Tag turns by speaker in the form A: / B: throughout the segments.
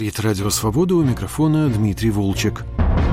A: Это «Радио Свобода», у микрофона Дмитрий Волчек.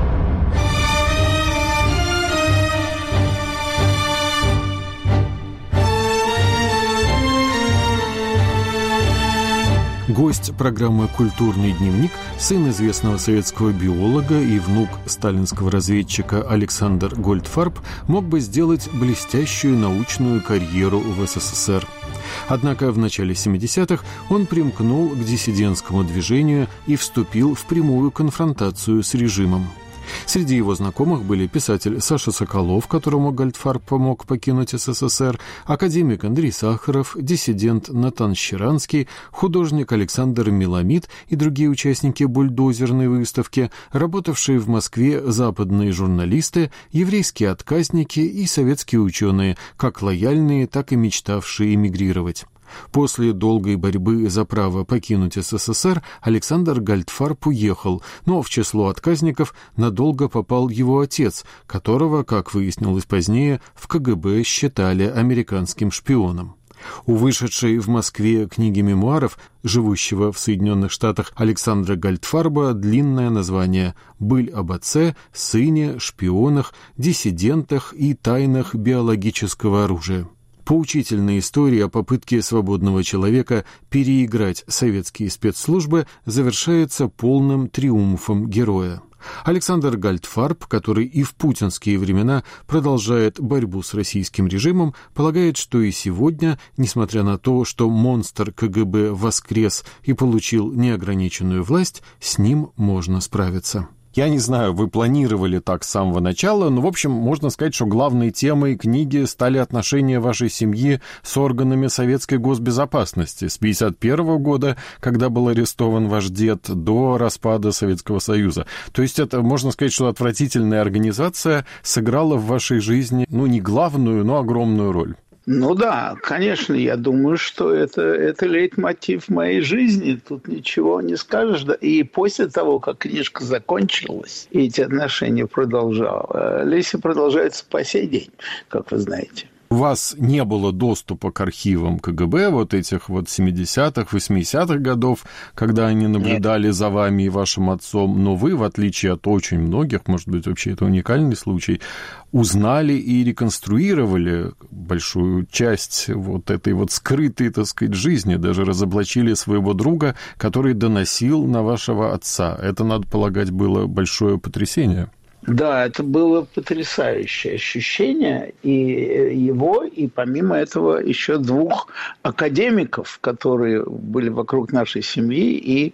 A: Гость программы «Культурный дневник», сын известного советского биолога и внук сталинского разведчика Александр Гольдфарб, мог бы сделать блестящую научную карьеру в СССР. Однако в начале 70-х он примкнул к диссидентскому движению и вступил в прямую конфронтацию с режимом. Среди его знакомых были писатель Саша Соколов, которому Гольдфарб помог покинуть СССР, академик Андрей Сахаров, диссидент Натан Щеранский, художник Александр Меламид и другие участники бульдозерной выставки, работавшие в Москве западные журналисты, еврейские отказники и советские ученые, как лояльные, так и мечтавшие эмигрировать. После долгой борьбы за право покинуть СССР Александр Гольдфарб уехал, но в число отказников надолго попал его отец, которого, как выяснилось позднее, в КГБ считали американским шпионом. У вышедшей в Москве книги мемуаров живущего в Соединенных Штатах Александра Гольдфарба длинное название «Быль об отце, сыне, шпионах, диссидентах и тайнах биологического оружия». Поучительная история о попытке свободного человека переиграть советские спецслужбы завершается полным триумфом героя. Александр Гольдфарб, который и в путинские времена продолжает борьбу с российским режимом, полагает, что и сегодня, несмотря на то, что монстр КГБ воскрес и получил неограниченную власть, с ним можно справиться. Я не знаю, вы планировали так с самого начала, но, в общем, можно сказать, что главной темой книги стали отношения вашей семьи с органами советской госбезопасности с 1951 года, когда был арестован ваш дед, до распада Советского Союза. То есть это, можно сказать, что отвратительная организация сыграла в вашей жизни, не главную, но огромную роль.
B: Ну да, конечно, я думаю, что это лейтмотив моей жизни. Тут ничего не скажешь. Да. И после того, как книжка закончилась, и эти отношения продолжались, продолжаются по сей день, как вы знаете.
A: У вас не было доступа к архивам КГБ вот этих 70-х, 80-х годов, когда они наблюдали за вами и вашим отцом, но вы, в отличие от очень многих, может быть, вообще это уникальный случай, узнали и реконструировали большую часть этой скрытой, так сказать, жизни, даже разоблачили своего друга, который доносил на вашего отца. Это, надо полагать, было большое потрясение.
B: Да, это было потрясающее ощущение, и его, и помимо этого еще двух академиков, которые были вокруг нашей семьи и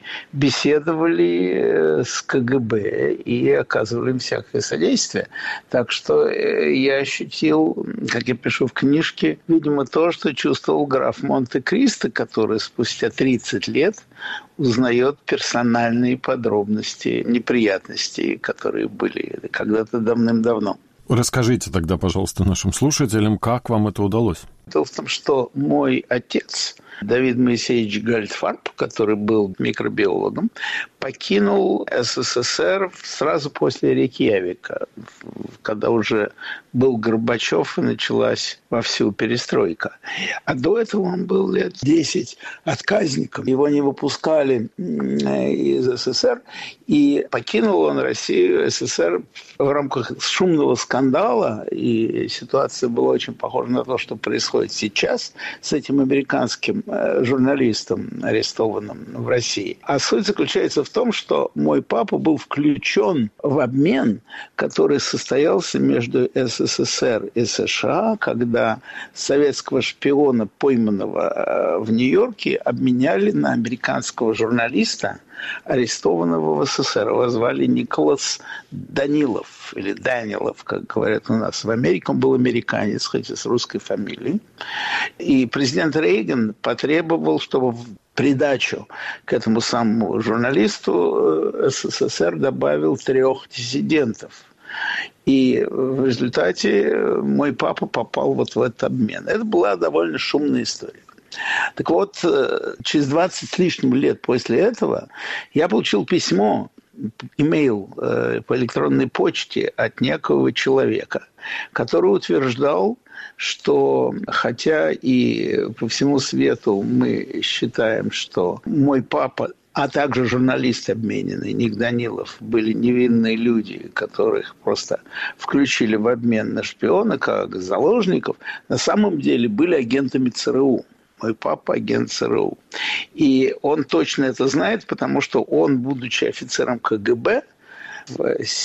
B: беседовали с КГБ и оказывали им всякое содействие. Так что я ощутил, как я пишу в книжке, видимо, то, что чувствовал граф Монте-Кристо, который спустя 30 лет узнает персональные подробности неприятностей, которые были когда-то давным-давно.
A: Расскажите тогда, пожалуйста, нашим слушателям, как вам это удалось?
B: Дело в том, что мой отец, Давид Моисеевич Гольдфарб, который был микробиологом, покинул СССР сразу после Рейкьявика, когда уже был Горбачев и началась вовсю перестройка. А до этого он был лет 10 отказником. Его не выпускали из СССР, и покинул он Россию, СССР в рамках шумного скандала, и ситуация была очень похожа на то, что происходит сейчас с этим американским журналистом, арестованным в России. А суть заключается в том, что мой папа был включен в обмен, который состоялся между СССР и США, когда советского шпиона, пойманного в Нью-Йорке, обменяли на американского журналиста, арестованного в СССР. Его звали Николас Данилов, или Данилов, как говорят у нас. В Америке он был американец, хоть и с русской фамилией. И президент Рейган потребовал, чтобы в придачу к этому самому журналисту СССР добавил 3 диссидентов. И в результате мой папа попал в этот обмен. Это была довольно шумная история. Так вот, через 20 с лишним лет после этого я получил письмо, имейл по электронной почте от некого человека, который утверждал, что хотя и по всему свету мы считаем, что мой папа а также журналисты обмененные, Ник Данилов, были невинные люди, которых просто включили в обмен на шпиона, как заложников, на самом деле были агентами ЦРУ. Мой папа агент ЦРУ. И он точно это знает, потому что он, будучи офицером КГБ, в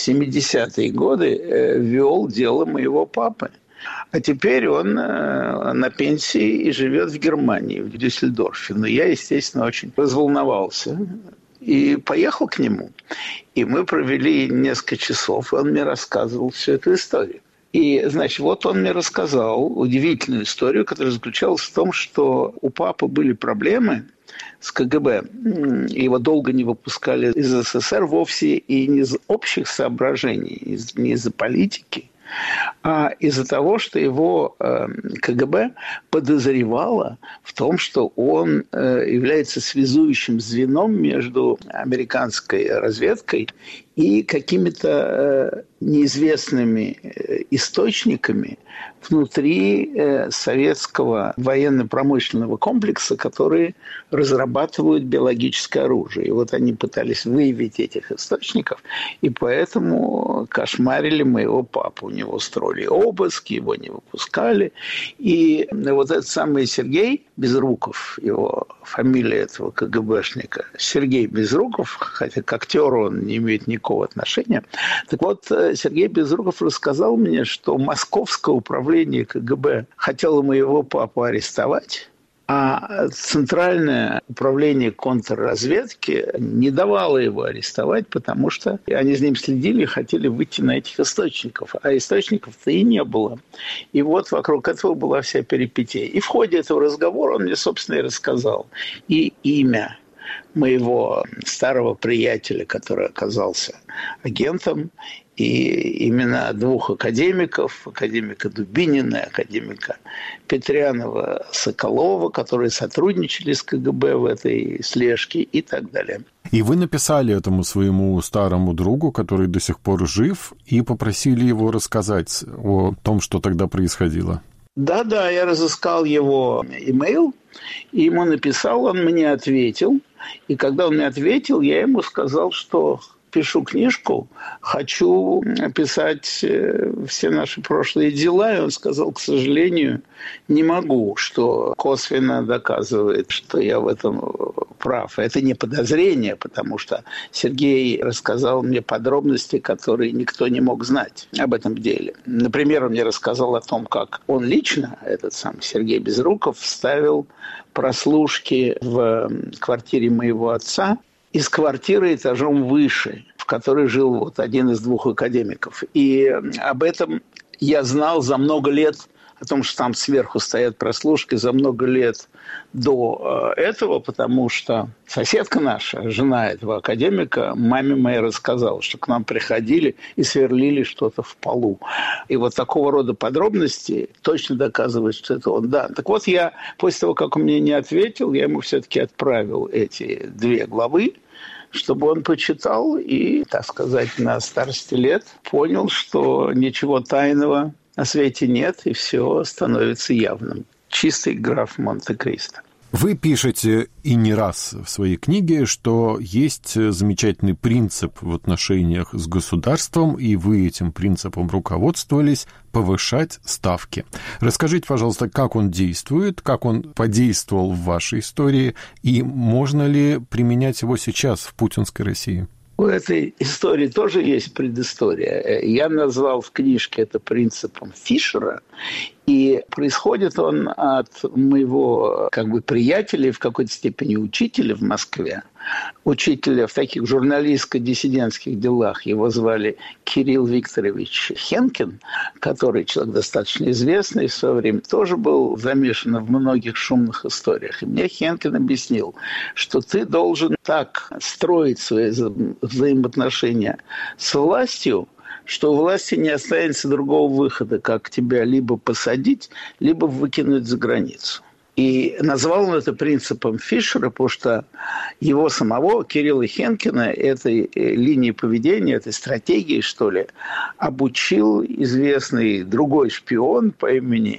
B: 70-е годы вел дело моего папы. А теперь он на пенсии и живет в Германии, в Дюссельдорфе. Но я, естественно, очень разволновался и поехал к нему. И мы провели несколько часов, и он мне рассказывал всю эту историю. И, значит, вот он мне рассказал удивительную историю, которая заключалась в том, что у папы были проблемы с КГБ. Его долго не выпускали из СССР вовсе и не из общих соображений, не из-за политики, а из-за того, что его КГБ подозревало в том, что он является связующим звеном между американской разведкой и какими-то неизвестными источниками внутри советского военно-промышленного комплекса, которые разрабатывают биологическое оружие. И вот они пытались выявить этих источников, и поэтому кошмарили моего папу. У него строили обыски, его не выпускали. И вот этот самый Сергей Безруков, его фамилия этого КГБшника, Сергей Безруков, хотя к актеру он не имеет никакого отношения. Так вот, Сергей Безруков рассказал мне, что московское управление КГБ хотело моего папу арестовать, а Центральное управление контрразведки не давало его арестовать, потому что они за ним следили и хотели выйти на этих источников. А источников-то и не было. И вот вокруг этого была вся перипетия. И в ходе этого разговора он мне, собственно, и рассказал. И имя моего старого приятеля, который оказался агентом, и имена двух академиков, академика Дубинина и академика Петрянова-Соколова, которые сотрудничали с КГБ в этой слежке и так далее.
A: И вы написали этому своему старому другу, который до сих пор жив, и попросили его рассказать о том, что тогда происходило.
B: Да, я разыскал его имейл, и ему написал, он мне ответил. И когда он мне ответил, я ему сказал, что пишу книжку, хочу описать все наши прошлые дела. И он сказал, к сожалению, не могу, что косвенно доказывает, что я в этом прав. Это не подозрение, потому что Сергей рассказал мне подробности, которые никто не мог знать об этом деле. Например, он мне рассказал о том, как он лично, этот сам Сергей Безруков, ставил прослушки в квартире моего отца из квартиры этажом выше, в которой жил вот один из двух академиков. И об этом я знал за много лет, о том, что там сверху стоят прослушки, за много лет до этого, потому что соседка наша, жена этого академика, маме моей рассказала, что к нам приходили и сверлили что-то в полу. И вот такого рода подробности точно доказывают, что это он. Да. Так вот, я после того, как он мне не ответил, я ему все-таки отправил эти 2 главы, чтобы он почитал и, так сказать, на старости лет понял, что ничего тайного на свете нет, и все становится явным. Чистый граф Монте-Кристо.
A: Вы пишете и не раз в своей книге, что есть замечательный принцип в отношениях с государством, и вы этим принципом руководствовались – повышать ставки. Расскажите, пожалуйста, как он действует, как он подействовал в вашей истории, и можно ли применять его сейчас в путинской России?
B: У этой истории тоже есть предыстория. Я назвал в книжке это принципом Фишера, и происходит он от моего приятеля и в какой-то степени учителя в Москве. Учителя в таких журналистско-диссидентских делах. Его звали Кирилл Викторович Хенкин, который человек достаточно известный, в свое время тоже был замешан в многих шумных историях. И мне Хенкин объяснил, что ты должен так строить свои взаимоотношения с властью, что у власти не останется другого выхода, как тебя либо посадить, либо выкинуть за границу. И назвал он это принципом Фишера, потому что его самого, Кирилла Хенкина, этой линии поведения, этой стратегии, что ли, обучил известный другой шпион по имени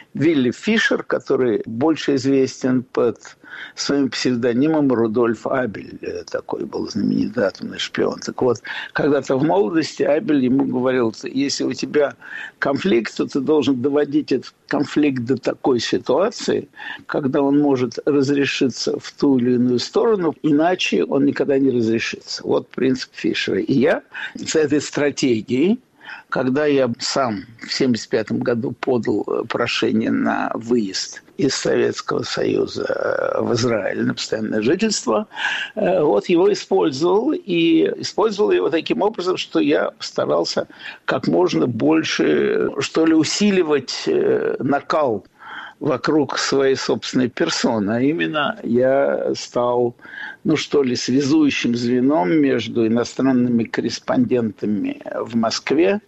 B: Вилли Фишер, который больше известен под своим псевдонимом Рудольф Абель. Такой был знаменитый атомный шпион. Так вот, когда-то в молодости Абель ему говорил, если у тебя конфликт, то ты должен доводить этот конфликт до такой ситуации, когда он может разрешиться в ту или иную сторону, иначе он никогда не разрешится. Вот принцип Фишера. И я с этой стратегией, когда я сам в 1975 году подал прошение на выезд из Советского Союза в Израиль на постоянное жительство, вот его использовал. И использовал его таким образом, что я старался как можно больше, что ли, усиливать накал вокруг своей собственной персоны. А именно я стал, связующим звеном между иностранными корреспондентами в Москве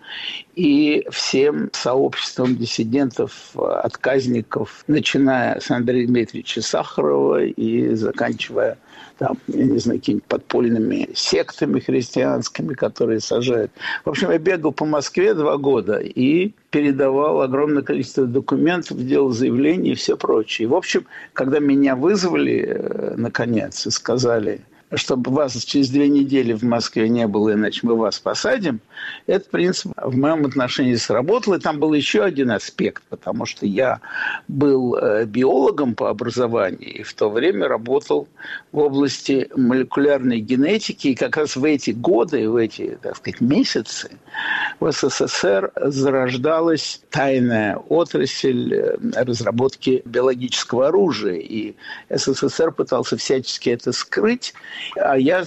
B: и всем сообществом диссидентов, отказников, начиная с Андрея Дмитриевича Сахарова и заканчивая какими-то подпольными сектами христианскими, которые сажают. В общем, я бегал по Москве 2 года и передавал огромное количество документов, делал заявления и все прочее. И, в общем, когда меня вызвали, наконец, и сказали, чтобы вас через 2 недели в Москве не было, иначе мы вас посадим, этот принцип в моем отношении сработал. И там был еще один аспект, потому что я был биологом по образованию и в то время работал в области молекулярной генетики. И как раз в эти годы, в эти, месяцы в СССР зарождалась тайная отрасль разработки биологического оружия. И СССР пытался всячески это скрыть. А я,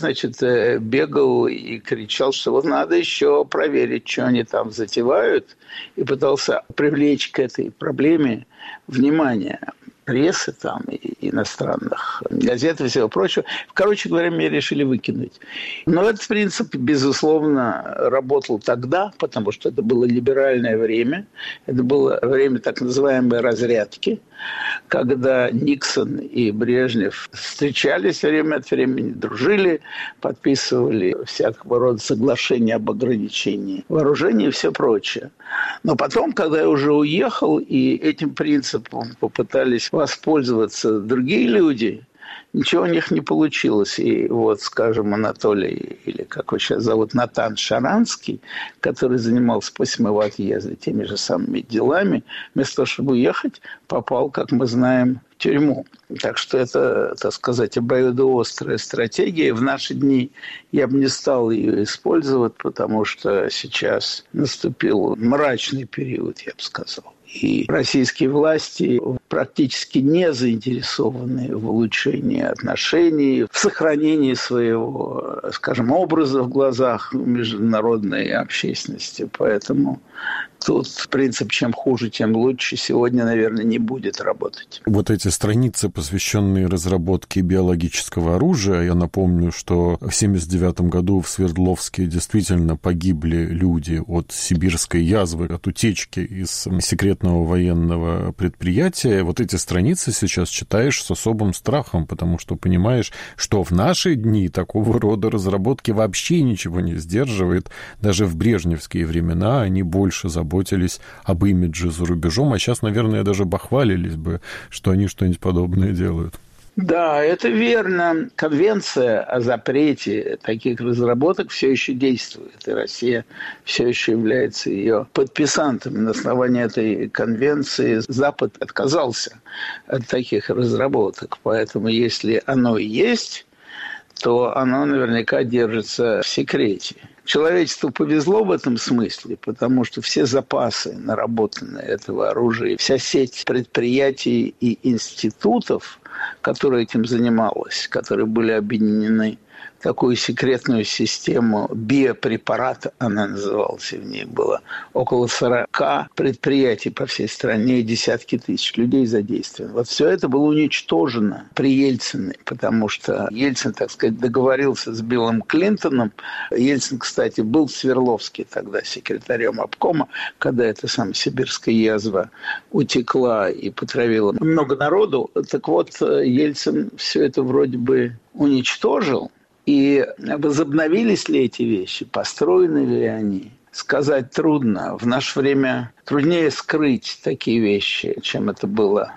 B: бегал и кричал, что вот надо еще проверить, что они там затевают, и пытался привлечь к этой проблеме внимание прессы там, и иностранных газет и всего прочего. Короче говоря, меня решили выкинуть. Но этот принцип, безусловно, работал тогда, потому что это было либеральное время. Это было время так называемой разрядки, когда Никсон и Брежнев встречались время от времени, дружили, подписывали всякого рода соглашения об ограничении вооружений и все прочее. Но потом, когда я уже уехал, и этим принципом попытались воспользоваться другие люди, ничего у них не получилось. И вот, скажем, Анатолий, или как его сейчас зовут, Натан Шаранский, который занимался после моего отъезда теми же самыми делами, вместо того, чтобы уехать, попал, как мы знаем, в тюрьму. Так что это, так сказать, обоюдоострая стратегия. В наши дни я бы не стал ее использовать, потому что сейчас наступил мрачный период, я бы сказал. И российские власти практически не заинтересованы в улучшении отношений, в сохранении своего, скажем, образа в глазах международной общественности. Поэтому тут принцип «чем хуже, тем лучше» сегодня, наверное, не будет работать.
A: Вот эти страницы, посвященные разработке биологического оружия, я напомню, что в 1979 году в Свердловске действительно погибли люди от сибирской язвы, от утечки из секретного военного предприятия. Вот эти страницы сейчас читаешь с особым страхом, потому что понимаешь, что в наши дни такого рода разработки вообще ничего не сдерживает. Даже в брежневские времена они больше заботились об имидже за рубежом, а сейчас, наверное, даже бахвалились бы, что они что-нибудь подобное делают.
B: Да, это верно. Конвенция о запрете таких разработок все еще действует, и Россия все еще является ее подписантом. На основании этой конвенции Запад отказался от таких разработок. Поэтому, если оно и есть, то оно наверняка держится в секрете. Человечеству повезло в этом смысле, потому что все запасы наработанные этого оружия, вся сеть предприятий и институтов, которые этим занималась, которые были объединены в такую секретную систему биопрепарата, она называлась, и в ней было около 40 предприятий по всей стране и десятки тысяч людей задействовано. Вот все это было уничтожено при Ельцине, потому что Ельцин, так сказать, договорился с Биллом Клинтоном. Ельцин, кстати, был в Свердловске тогда секретарем обкома, когда эта самая сибирская язва утекла и потравила много народу. Так вот, Ельцин все это вроде бы уничтожил. И возобновились ли эти вещи, построены ли они, сказать трудно. В наше время труднее скрыть такие вещи, чем это было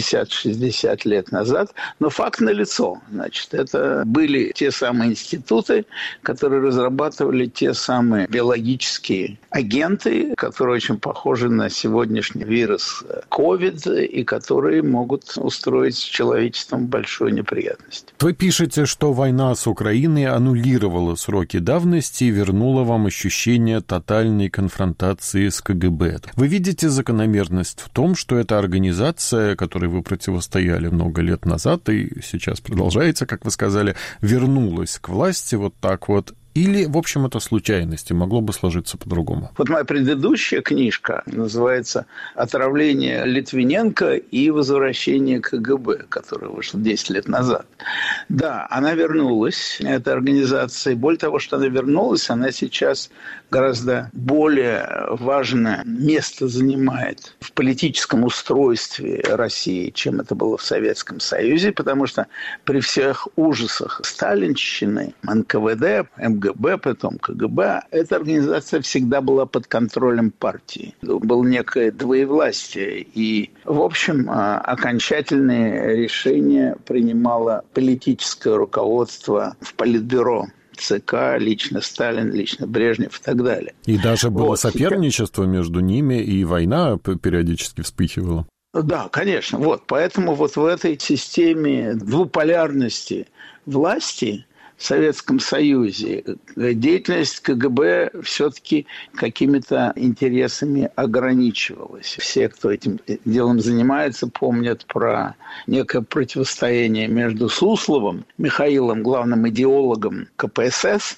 B: 50-60 лет назад. Но факт налицо. Значит, это были те самые институты, которые разрабатывали те самые биологические агенты, которые очень похожи на сегодняшний вирус COVID и которые могут устроить с человечеством большую неприятность.
A: Вы пишете, что война с Украиной аннулировала сроки давности и вернула вам ощущение тотальной конфронтации с КГБ. Вы видите закономерность в том, что эта организация, которой вы противостояли много лет назад и сейчас продолжаете, как вы сказали, вернулась к власти вот так вот? Или, в общем, это случайности, могло бы сложиться по-другому?
B: Вот моя предыдущая книжка называется «Отравление Литвиненко и возвращение КГБ», которая вышла 10 лет назад. Да, она вернулась, эта организация. И более того, что она вернулась, она сейчас гораздо более важное место занимает в политическом устройстве России, чем это было в Советском Союзе, потому что при всех ужасах сталинщины, НКВД, МГБ, потом КГБ, эта организация всегда была под контролем партии. Было некое двоевластие. И, в общем, окончательные решения принимало политическое руководство в Политбюро. ЦК, лично Сталин, лично Брежнев и так далее.
A: И даже было соперничество между ними, и война периодически вспыхивала.
B: Да, конечно. Поэтому в этой системе двуполярности власти в Советском Союзе деятельность КГБ все-таки какими-то интересами ограничивалась. Все, кто этим делом занимается, помнят про некое противостояние между Сусловым, Михаилом, главным идеологом КПСС,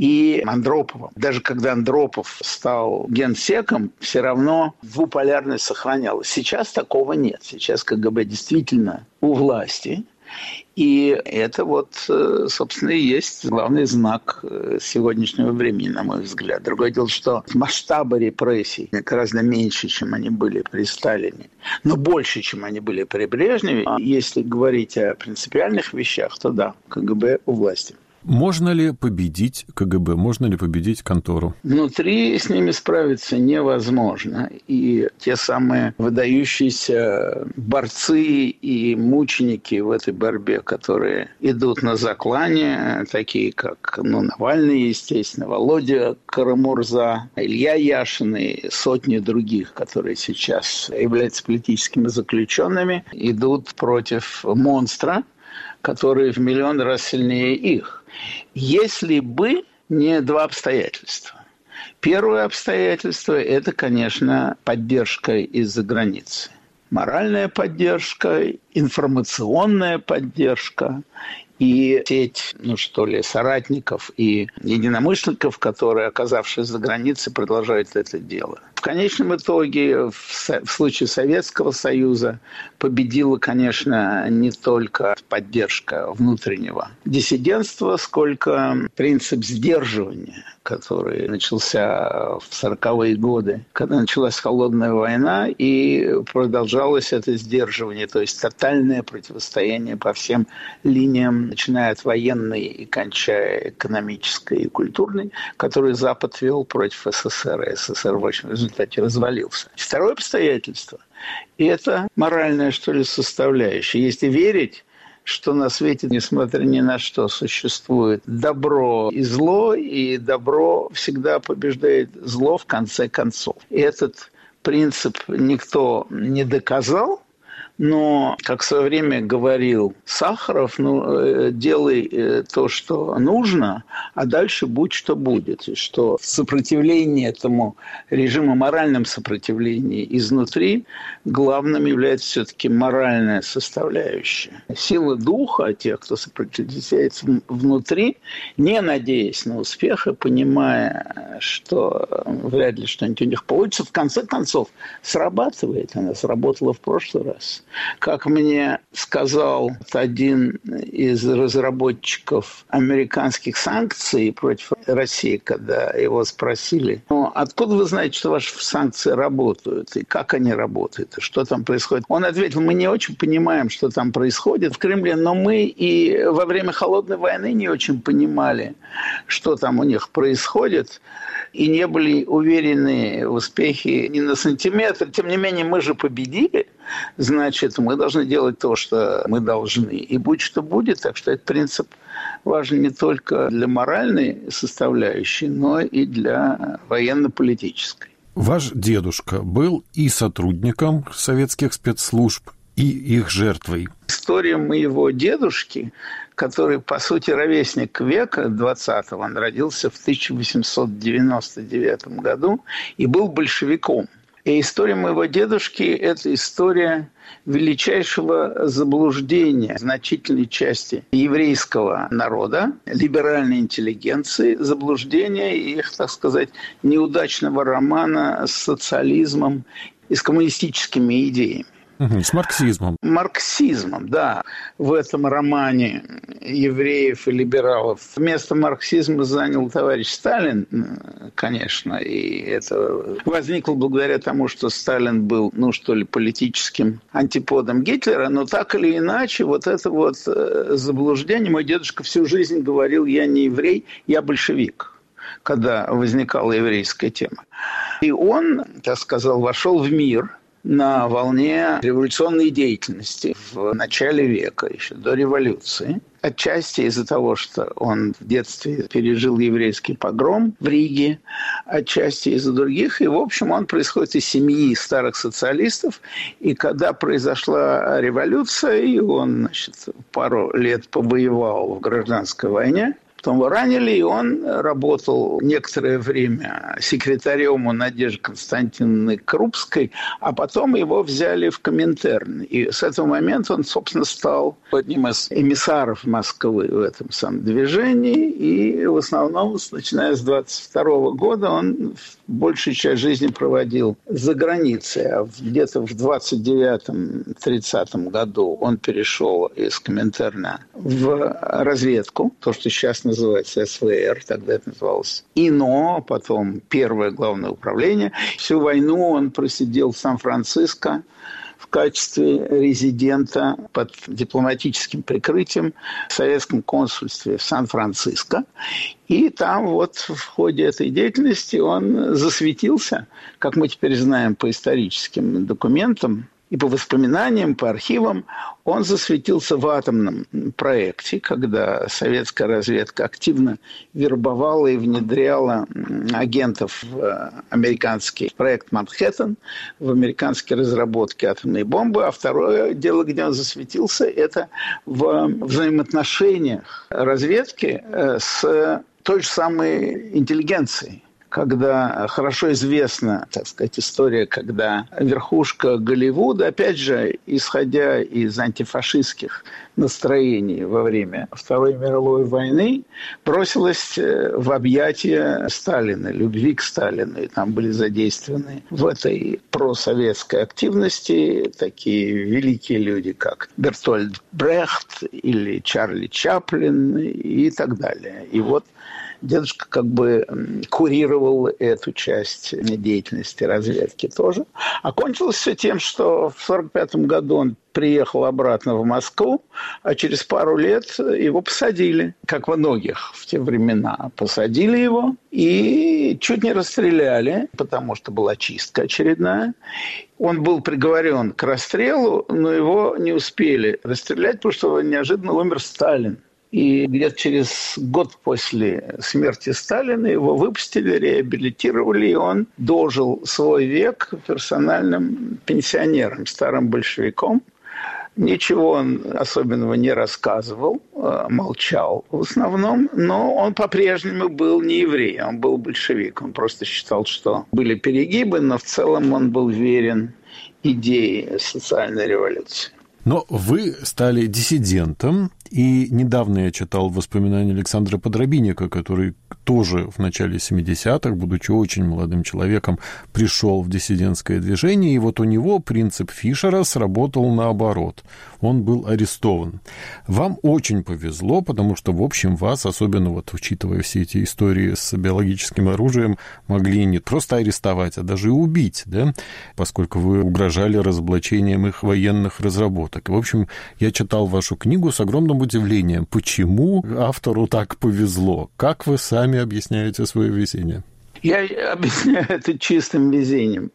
B: и Андроповым. Даже когда Андропов стал генсеком, все равно двуполярность сохранялась. Сейчас такого нет. Сейчас КГБ действительно у власти. И это собственно, и есть главный знак сегодняшнего времени, на мой взгляд. Другое дело, что масштабы репрессий гораздо меньше, чем они были при Сталине, но больше, чем они были при Брежневе. Если говорить о принципиальных вещах, то да, КГБ у власти.
A: Можно ли победить КГБ? Можно ли победить контору?
B: Внутри с ними справиться невозможно. И те самые выдающиеся борцы и мученики в этой борьбе, которые идут на заклание, такие как Навальный, естественно, Володя Карамурза, Илья Яшин и сотни других, которые сейчас являются политическими заключенными, идут против монстра, который в миллион раз сильнее их. Если бы не два обстоятельства. Первое обстоятельство – это, конечно, поддержка из-за границы. Моральная поддержка, информационная поддержка и сеть, соратников и единомышленников, которые, оказавшись за границей, продолжают это дело. В конечном итоге, в случае Советского Союза, победила, конечно, не только поддержка внутреннего диссидентства, сколько принцип сдерживания, который начался в 40-е годы, когда началась холодная война, и продолжалось это сдерживание, то есть тотальное противостояние по всем линиям, начиная от военной и кончая экономической и культурной, который Запад вел против СССР, и СССР в общем результате развалился. Второе обстоятельство – это моральная, составляющая. Если верить, что на свете, несмотря ни на что, существует добро и зло, и добро всегда побеждает зло в конце концов. И этот принцип никто не доказал, но, как в свое время говорил Сахаров, делай то, что нужно, а дальше будь что будет. И что в сопротивлении этому режиму, моральном сопротивлении изнутри, главным является все-таки моральная составляющая. Сила духа тех, кто сопротивляется внутри, не надеясь на успех и понимая, что вряд ли что-нибудь у них получится, в конце концов срабатывает. Она сработала в прошлый раз. Как мне сказал один из разработчиков американских санкций против России, когда его спросили, откуда вы знаете, что ваши санкции работают, и как они работают, и что там происходит? Он ответил, мы не очень понимаем, что там происходит в Кремле, но мы и во время Холодной войны не очень понимали, что там у них происходит, и не были уверены в успехе ни на сантиметр. Тем не менее, мы же победили, значит, мы должны делать то, что мы должны. И будь что будет, так что этот принцип важен не только для моральной составляющей, но и для военно-политической.
A: Ваш дедушка был и сотрудником советских спецслужб, и их жертвой.
B: История моего дедушки, который, по сути, ровесник века 20-го, он родился в 1899 году и был большевиком. И история моего дедушки – это история величайшего заблуждения значительной части еврейского народа, либеральной интеллигенции, заблуждения их, так сказать, неудачного романа с социализмом и с коммунистическими идеями.
A: С марксизмом.
B: Марксизмом, да. В этом романе евреев и либералов место марксизма занял товарищ Сталин, конечно, и это возникло благодаря тому, что Сталин был, политическим антиподом Гитлера, но так или иначе, вот это вот заблуждение. Мой дедушка всю жизнь говорил, я не еврей, я большевик, когда возникала еврейская тема. И он, так сказал, вошел в мир на волне революционной деятельности в начале века, еще до революции. Отчасти из-за того, что он в детстве пережил еврейский погром в Риге, отчасти из-за других. И, в общем, он происходит из семьи старых социалистов. И когда произошла революция, и он, пару лет побоевал в гражданской войне, потом его ранили, и он работал некоторое время секретарем у Надежды Константиновны Крупской, а потом его взяли в Коминтерн. И с этого момента он, собственно, стал одним из эмиссаров Москвы в этом самом движении. И в основном, начиная с 22 года, он большую часть жизни проводил за границей. А где-то в 29-30 году он перешел из Коминтерна в разведку, то, что сейчас называется СВР, тогда это называлось ИНО, потом Первое главное управление. Всю войну он просидел в Сан-Франциско в качестве резидента под дипломатическим прикрытием в советском консульстве в Сан-Франциско. И там вот в ходе этой деятельности он засветился, как мы теперь знаем по историческим документам, и по воспоминаниям, по архивам, он засветился в атомном проекте, когда советская разведка активно вербовала и внедряла агентов в американский проект «Манхэттен», в американские разработки атомной бомбы. А второе дело, где он засветился, это в взаимоотношениях разведки с той же самой интеллигенцией. Когда хорошо известна, так сказать, история, когда верхушка Голливуда, опять же, исходя из антифашистских настроений во время Второй мировой войны, бросилась в объятия Сталина, любви к Сталину. И там были задействованы в этой просоветской активности такие великие люди, как Бертольд Брехт или Чарли Чаплин и так далее. И вот дедушка как бы курировал эту часть деятельности разведки тоже. Окончилось все тем, что в 1945 году он приехал обратно в Москву, а через пару лет его посадили, как многих в те времена. Посадили его и чуть не расстреляли, потому что была чистка очередная. Он был приговорен к расстрелу, но его не успели расстрелять, потому что неожиданно умер Сталин. И где-то через год после смерти Сталина его выпустили, реабилитировали, и он дожил свой век персональным пенсионером, старым большевиком. Ничего он особенного не рассказывал, молчал в основном, но он по-прежнему был не еврей, он был большевик. Он просто считал, что были перегибы, но в целом он был верен идее социальной революции.
A: Но вы стали диссидентом И недавно я читал воспоминания Александра Подробинника, который тоже в начале 70-х, будучи очень молодым человеком, пришел в диссидентское движение, и вот у него принцип Фишера сработал наоборот. Он был арестован. Вам очень повезло, потому что, в общем, вас, особенно вот учитывая все эти истории с биологическим оружием, могли не просто арестовать, а даже и убить, да, поскольку вы угрожали разоблачением их военных разработок. И, в общем, я читал вашу книгу с огромным удивлением. Почему автору так повезло? Как вы сами объясняете свое везение?
B: Я объясняю это чистым везением.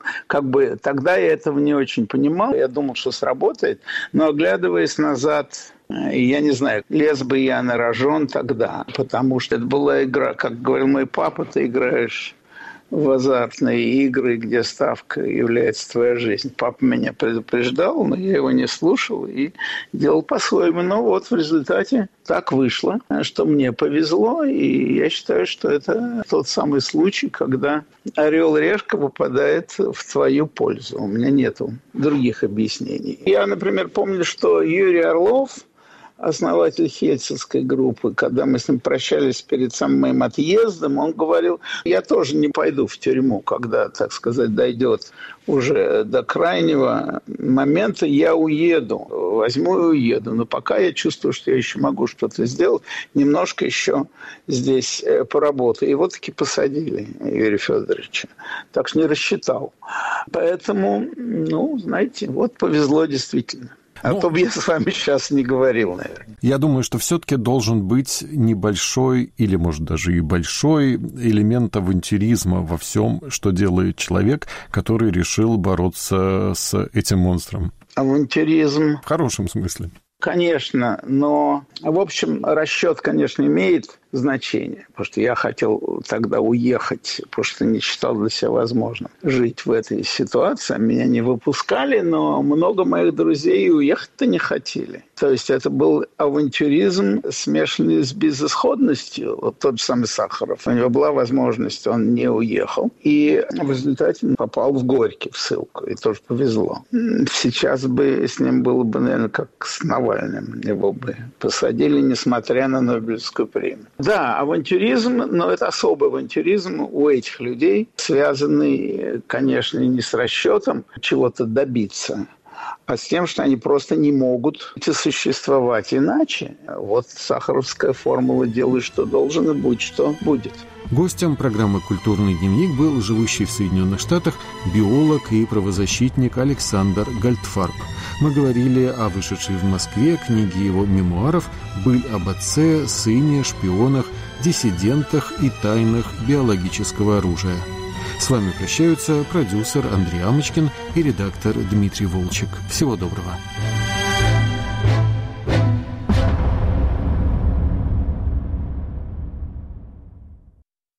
B: Тогда я этого не очень понимал. Я думал, что сработает. Но, оглядываясь назад, я не знаю, лез бы я на рожон тогда. Потому что это была игра, как говорил мой папа, ты играешь в азартные игры, где ставка является твоя жизнь. Папа меня предупреждал, но я его не слушал и делал по-своему. Но вот в результате так вышло, что мне повезло, и я считаю, что это тот самый случай, когда орел-решка попадает в твою пользу. У меня нету других объяснений. Я, например, помню, что Юрий Орлов, основатель Хельсинской группы, когда мы с ним прощались перед самым моим отъездом, он говорил, я тоже не пойду в тюрьму, когда, так сказать, дойдет уже до крайнего момента, я уеду, возьму и уеду. Но пока я чувствую, что я еще могу что-то сделать, немножко еще здесь поработаю. Его таки посадили, Юрия Федоровича. Так что не рассчитал. Поэтому, знаете, вот повезло действительно. То бы я с вами сейчас не говорил, наверное.
A: Я думаю, что все-таки должен быть небольшой или, может, даже и большой элемент авантюризма во всем, что делает человек, который решил бороться с этим монстром.
B: Авантюризм.
A: В хорошем смысле.
B: Конечно, но, в общем, расчет, конечно, имеет значение, потому что я хотел тогда уехать, потому что не считал для себя возможным жить в этой ситуации. Меня не выпускали, но много моих друзей уехать-то не хотели. То есть это был авантюризм, смешанный с безысходностью. Вот тот же самый Сахаров. У него была возможность, он не уехал. И в результате попал в Горький, в ссылку. И тоже повезло. Сейчас бы с ним было бы, наверное, как с Навальным. Его бы посадили, несмотря на Нобелевскую премию. Да, авантюризм, но это особый авантюризм у этих людей, связанный, конечно, не с расчетом чего-то добиться, а с тем, что они просто не могут существовать иначе. Вот сахаровская формула «делай, что должен, и будь, что будет».
A: Гостем программы «Культурный дневник» был живущий в Соединенных Штатах биолог и правозащитник Александр Гольдфарб. Мы говорили о вышедшей в Москве книге его мемуаров «Быль об отце, сыне, шпионах, диссидентах и тайнах биологического оружия». С вами прощаются продюсер Андрей Амочкин и редактор Дмитрий Волчек. Всего доброго.